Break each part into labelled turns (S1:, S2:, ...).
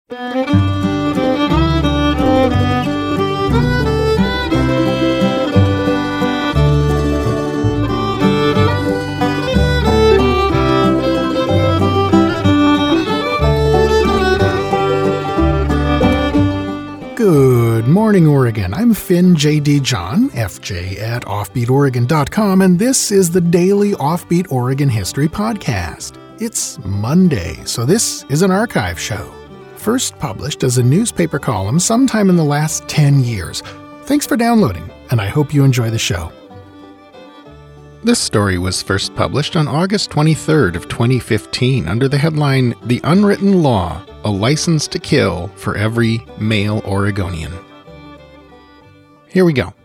S1: Good morning, Oregon. I'm Finn J.D. John, FJ at OffbeatOregon.com, and this is the Daily Offbeat Oregon History Podcast. It's Monday, so this is an archive show. First published as a newspaper column sometime in the last 10 years. Thanks for downloading, and I hope you enjoy the show. This story was first published on August 23rd of 2015 under the headline, The Unwritten Law, a License to Kill for Every Male Oregonian. Here we go.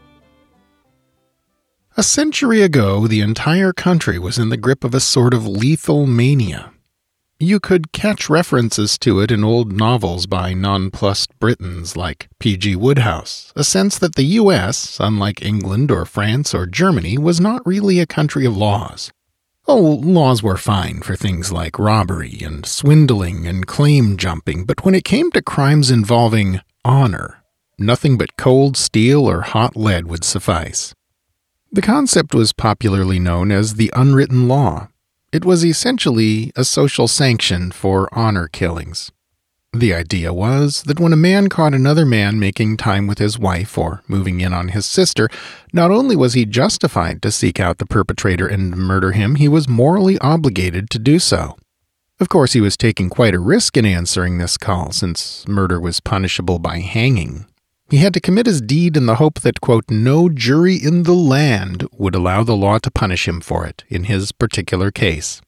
S1: A century ago, the entire country was in the grip of a sort of lethal mania. You could catch references to it in old novels by nonplussed Britons like P.G. Wodehouse, a sense that the U.S., unlike England or France or Germany, was not really a country of laws. Oh, laws were fine for things like robbery and swindling and claim jumping, but when it came to crimes involving honor, nothing but cold steel or hot lead would suffice. The concept was popularly known as the unwritten law. It was essentially a social sanction for honor killings. The idea was that when a man caught another man making time with his wife or moving in on his sister, not only was he justified to seek out the perpetrator and murder him, he was morally obligated to do so. Of course, he was taking quite a risk in answering this call, since murder was punishable by hanging. He had to commit his deed in the hope that, quote, no jury in the land would allow the law to punish him for it in his particular case.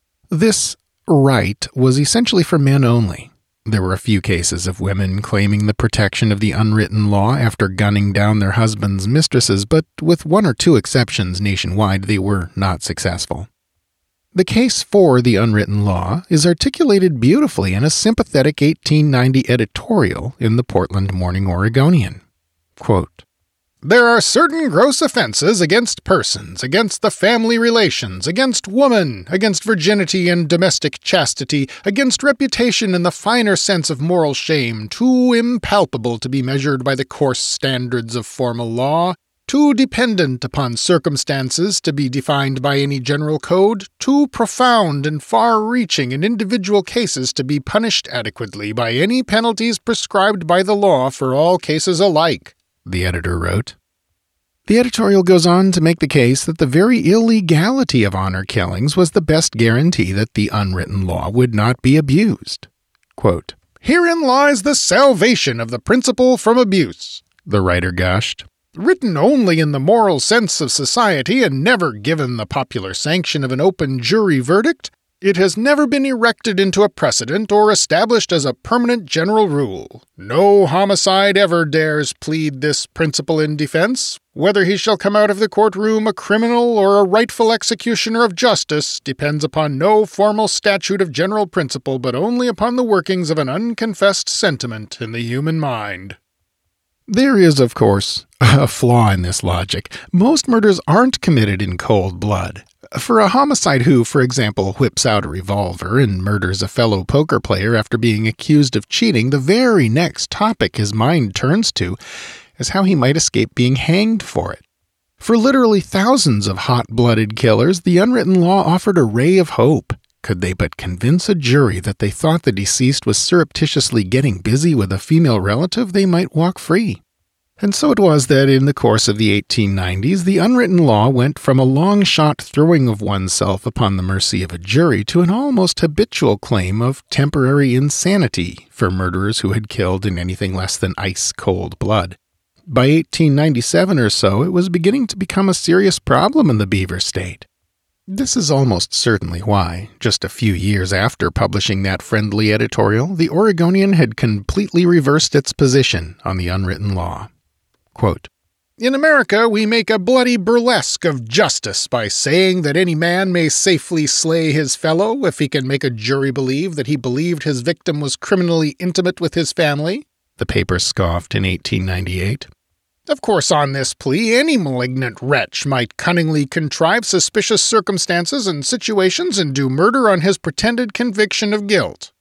S1: This right was essentially for men only. There were a few cases of women claiming the protection of the unwritten law after gunning down their husbands' mistresses, but with one or two exceptions nationwide, they were not successful. The case for the unwritten law is articulated beautifully in a sympathetic 1890 editorial in the Portland Morning Oregonian. Quote, there are certain gross offenses against persons, against the family relations, against woman, against virginity and domestic chastity, against reputation and the finer sense of moral shame, too impalpable to be measured by the coarse standards of formal law, too dependent upon circumstances to be defined by any general code, too profound and far-reaching in individual cases to be punished adequately by any penalties prescribed by the law for all cases alike, the editor wrote. The editorial goes on to make the case that the very illegality of honor killings was the best guarantee that the unwritten law would not be abused. Quote, herein lies the salvation of the principle from abuse, the writer gushed. Written only in the moral sense of society and never given the popular sanction of an open jury verdict, it has never been erected into a precedent or established as a permanent general rule. No homicide ever dares plead this principle in defense. Whether he shall come out of the courtroom a criminal or a rightful executioner of justice depends upon no formal statute of general principle, but only upon the workings of an unconfessed sentiment in the human mind. There is, of course, a flaw in this logic. Most murders aren't committed in cold blood. For a homicide who, for example, whips out a revolver and murders a fellow poker player after being accused of cheating, the very next topic his mind turns to is how he might escape being hanged for it. For literally thousands of hot-blooded killers, the unwritten law offered a ray of hope. Could they but convince a jury that they thought the deceased was surreptitiously getting busy with a female relative, they might walk free. And so it was that in the course of the 1890s, the unwritten law went from a long-shot throwing of oneself upon the mercy of a jury to an almost habitual claim of temporary insanity for murderers who had killed in anything less than ice-cold blood. By 1897 or so, it was beginning to become a serious problem in the Beaver State. This is almost certainly why, just a few years after publishing that friendly editorial, the Oregonian had completely reversed its position on the unwritten law. Quote, in America, we make a bloody burlesque of justice by saying that any man may safely slay his fellow if he can make a jury believe that he believed his victim was criminally intimate with his family, the paper scoffed in 1898. Of course, on this plea, any malignant wretch might cunningly contrive suspicious circumstances and situations and do murder on his pretended conviction of guilt.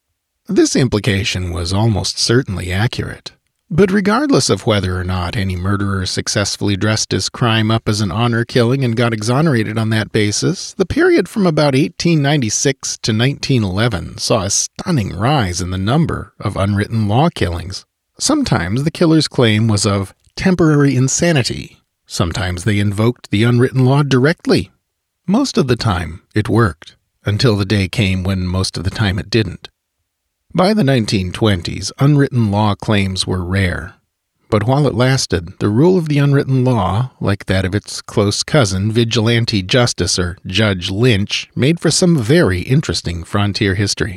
S1: This implication was almost certainly accurate. But regardless of whether or not any murderer successfully dressed his crime up as an honor killing and got exonerated on that basis, the period from about 1896 to 1911 saw a stunning rise in the number of unwritten law killings. Sometimes the killer's claim was of temporary insanity. Sometimes they invoked the unwritten law directly. Most of the time, it worked, until the day came when most of the time it didn't. By the 1920s, unwritten law claims were rare. But while it lasted, the rule of the unwritten law, like that of its close cousin, vigilante justice or Judge Lynch, made for some very interesting frontier history.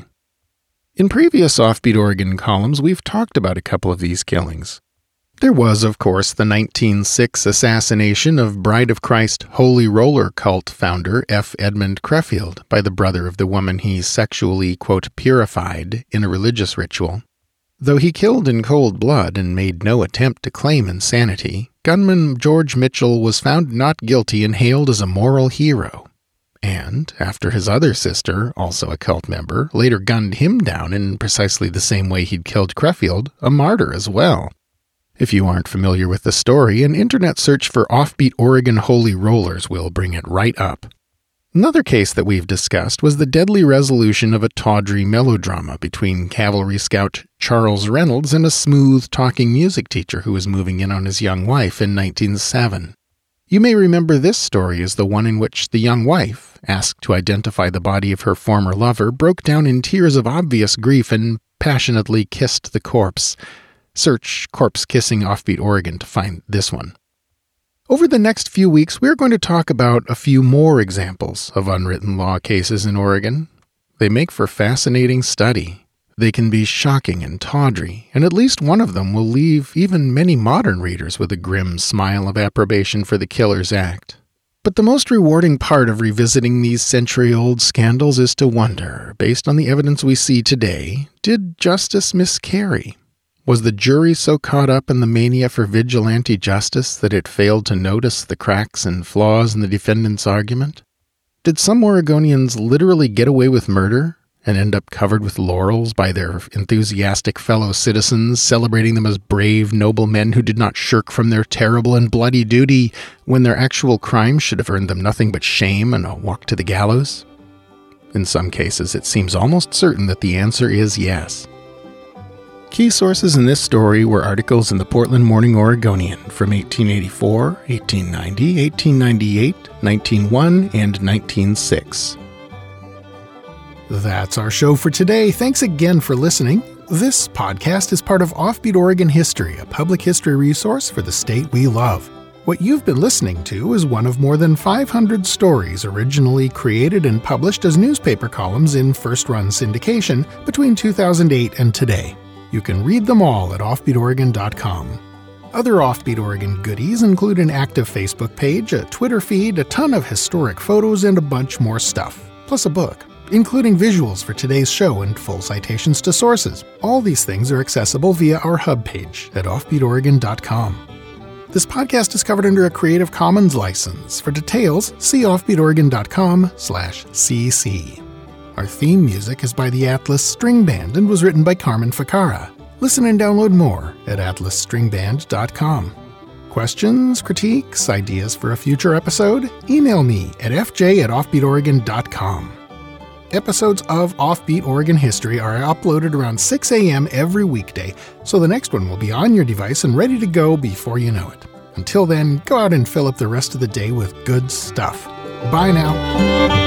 S1: In previous Offbeat Oregon columns, we've talked about a couple of these killings. There was, of course, the 1906 assassination of Bride of Christ Holy Roller cult founder F. Edmund Crefeld by the brother of the woman he sexually, quote, purified in a religious ritual. Though he killed in cold blood and made no attempt to claim insanity, gunman George Mitchell was found not guilty and hailed as a moral hero. And, after his other sister, also a cult member, later gunned him down in precisely the same way he'd killed Crefeld, a martyr as well. If you aren't familiar with the story, an internet search for Offbeat Oregon Holy Rollers will bring it right up. Another case that we've discussed was the deadly resolution of a tawdry melodrama between cavalry scout Charles Reynolds and a smooth-talking music teacher who was moving in on his young wife in 1907. You may remember this story as the one in which the young wife, asked to identify the body of her former lover, broke down in tears of obvious grief and passionately kissed the corpse. Search Corpse Kissing Offbeat Oregon to find this one. Over the next few weeks, we're going to talk about a few more examples of unwritten law cases in Oregon. They make for fascinating study. They can be shocking and tawdry, and at least one of them will leave even many modern readers with a grim smile of approbation for the killer's act. But the most rewarding part of revisiting these century-old scandals is to wonder, based on the evidence we see today, did justice miscarry? Was the jury so caught up in the mania for vigilante justice that it failed to notice the cracks and flaws in the defendant's argument? Did some Oregonians literally get away with murder and end up covered with laurels by their enthusiastic fellow citizens, celebrating them as brave, noble men who did not shirk from their terrible and bloody duty when their actual crime should have earned them nothing but shame and a walk to the gallows? In some cases, it seems almost certain that the answer is yes. Key sources in this story were articles in the Portland Morning Oregonian from 1884, 1890, 1898, 1901, and 1906. That's our show for today. Thanks again for listening. This podcast is part of Offbeat Oregon History, a public history resource for the state we love. What you've been listening to is one of more than 500 stories originally created and published as newspaper columns in first-run syndication between 2008 and today. You can read them all at offbeatoregon.com. Other Offbeat Oregon goodies include an active Facebook page, a Twitter feed, a ton of historic photos, and a bunch more stuff, plus a book, including visuals for today's show and full citations to sources. All these things are accessible via our hub page at offbeatoregon.com. This podcast is covered under a Creative Commons license. For details, see offbeatoregon.com/cc. Our theme music is by the Atlas String Band and was written by Carmen Ficarra. Listen and download more at atlasstringband.com. Questions, critiques, ideas for a future episode? Email me at fj@offbeatoregon.com. Episodes of Offbeat Oregon History are uploaded around 6 a.m. every weekday, so the next one will be on your device and ready to go before you know it. Until then, go out and fill up the rest of the day with good stuff. Bye now.